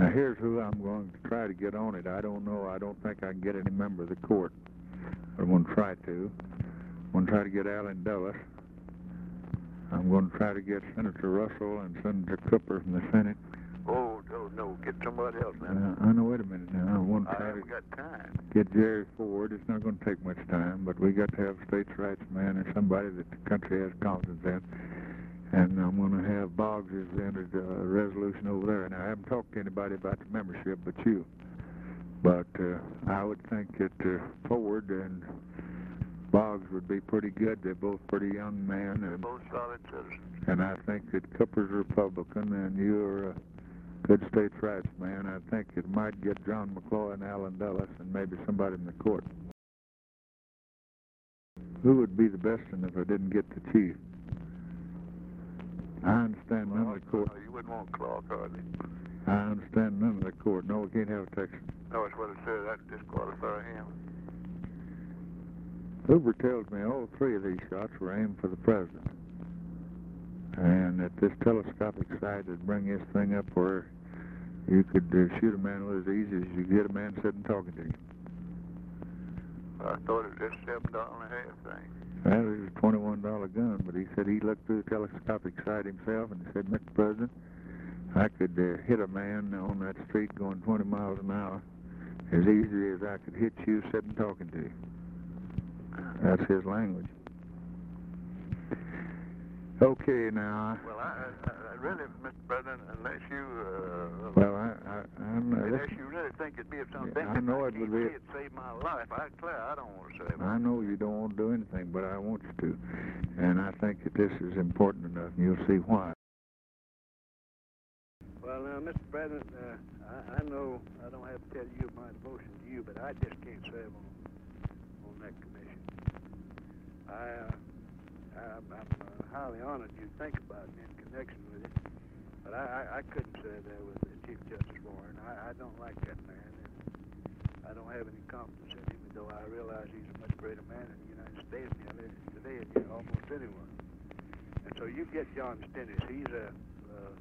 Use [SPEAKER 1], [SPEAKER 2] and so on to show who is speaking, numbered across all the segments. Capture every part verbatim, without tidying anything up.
[SPEAKER 1] Now, here's who I'm going to try to get on it. I don't know. I don't think I can get any member of the court. But I'm going to try to. I'm going to try to get Allen Dulles. I'm going to try to get Senator Russell and Senator Cooper from the Senate.
[SPEAKER 2] Oh, no, no, get somebody else now.
[SPEAKER 1] Uh, I know, wait a minute now. I want to
[SPEAKER 2] I
[SPEAKER 1] try
[SPEAKER 2] haven't
[SPEAKER 1] to
[SPEAKER 2] got time.
[SPEAKER 1] get Jerry Ford. It's not going to take much time, but we got to have a states' rights man or somebody that the country has confidence in. And I'm going to have Boggs has entered a resolution over there. Now, I haven't talked to anybody about the membership but you. But uh, I would think that uh, Ford and Boggs would be pretty good. They're both pretty young men.
[SPEAKER 2] They're
[SPEAKER 1] And,
[SPEAKER 2] both solid citizens.
[SPEAKER 1] and I think that Cooper's a Republican and you're a good states' rights man. I think it might get John McCloy and Allen Dulles and maybe somebody in the court. Who would be the best one if I didn't get the chief? I understand none of the court.
[SPEAKER 2] No, you wouldn't want Clark, hardly.
[SPEAKER 1] I understand none of the court. No, we can't have a Texan.
[SPEAKER 2] No, that's what it said. That disqualify him.
[SPEAKER 1] Hoover tells me all three of these shots were aimed for the president. And that this telescopic sight would bring this thing up where you could uh, shoot a man with as easy as you get a man sitting talking to you.
[SPEAKER 2] I thought it was just seven dollars and a half thing.
[SPEAKER 1] Well, it was a twenty-one dollar gun, but he said he looked through the telescopic sight himself and he said, Mister President, I could uh, hit a man on that street going twenty miles an hour as easy as I could hit you sitting talking to you. That's his language. Okay, now.
[SPEAKER 2] Well, I, I, I really, Mister President, unless you, uh,
[SPEAKER 1] Well, I, I, I'm. Uh,
[SPEAKER 2] unless you really think it'd be of some
[SPEAKER 1] Yeah, I know it would be-
[SPEAKER 2] It'd save my life. I declare, I don't want to save it.
[SPEAKER 1] I know you don't want to do anything, but I want you to. And I think that this is important enough, and you'll see why.
[SPEAKER 3] Well, now, Mister President, uh, I, I know I don't have to tell you my devotion to you, but I just can't serve on, on that commission. I, uh, I'm, I'm uh, highly honored you think about me in connection with it, but I, I, I couldn't serve there with the Chief Justice Warren. I, I don't like that man, and I don't have any confidence in him, though I realize he's a much greater man in the United States than today than almost anyone. And so you get John Stennis. He's a uh,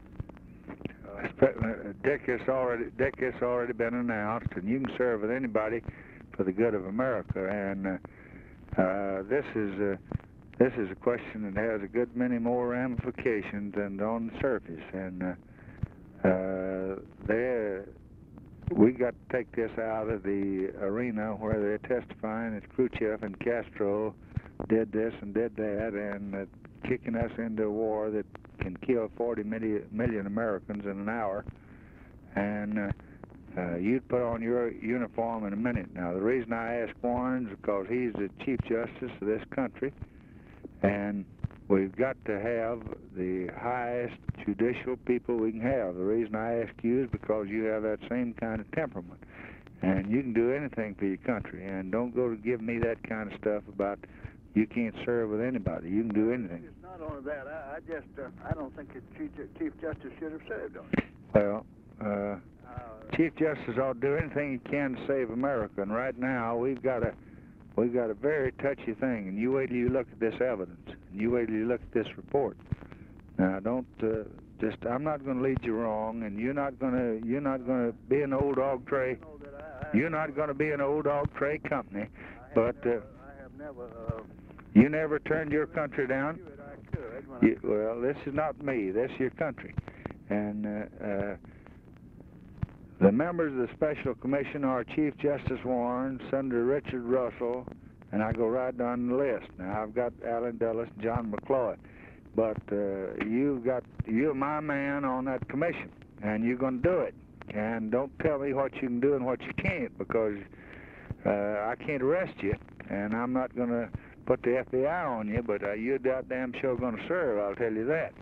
[SPEAKER 1] Uh, Dick has already Dick has already been announced, and you can serve with anybody for the good of America. And uh, uh, this is a this is a question that has a good many more ramifications than on the surface. And uh, uh, they we got to take this out of the arena where they're testifying that Khrushchev and Castro did this and did that, and uh, kicking us into a war that can kill forty million Americans in an hour. And uh, uh, you'd put on your uniform in a minute. Now, the reason I ask Warren is because he's the Chief Justice of this country, and we've got to have the highest judicial people we can have. The reason I ask you is because you have that same kind of temperament, and you can do anything for your country. And don't go to give me that kind of stuff about you can't serve with anybody. You can do anything.
[SPEAKER 3] It's not only that. I, I just, uh, I don't think the Chief, Chief Justice should have served on it.
[SPEAKER 1] Well, uh,
[SPEAKER 3] Uh,
[SPEAKER 1] Chief Justice ought to do anything he can to save America. And right now, we've got a, we've got a very touchy thing. And you wait till you look at this evidence. And you wait till you look at this report. Now, don't uh, just. I'm not going to lead you wrong, and you're not going to. You're not going to be an old dog tray.
[SPEAKER 3] know that I, I,
[SPEAKER 1] You're not going to be an old dog tray company. But uh,
[SPEAKER 3] I have never. Uh,
[SPEAKER 1] you never turned your country down.
[SPEAKER 3] knew it I could when
[SPEAKER 1] You, well, this is not me. This is your country. And uh, uh, the members of the Special Commission are Chief Justice Warren, Senator Richard Russell, and I go right down the list. Now, I've got Allen Dulles and John McCloy. But uh, you've got, you're my man on that commission, and you're going to do it. And don't tell me what you can do and what you can't, because uh, I can't arrest you, and I'm not going to put the F B I on you, but uh, you're goddamn sure going to serve, I'll tell you that.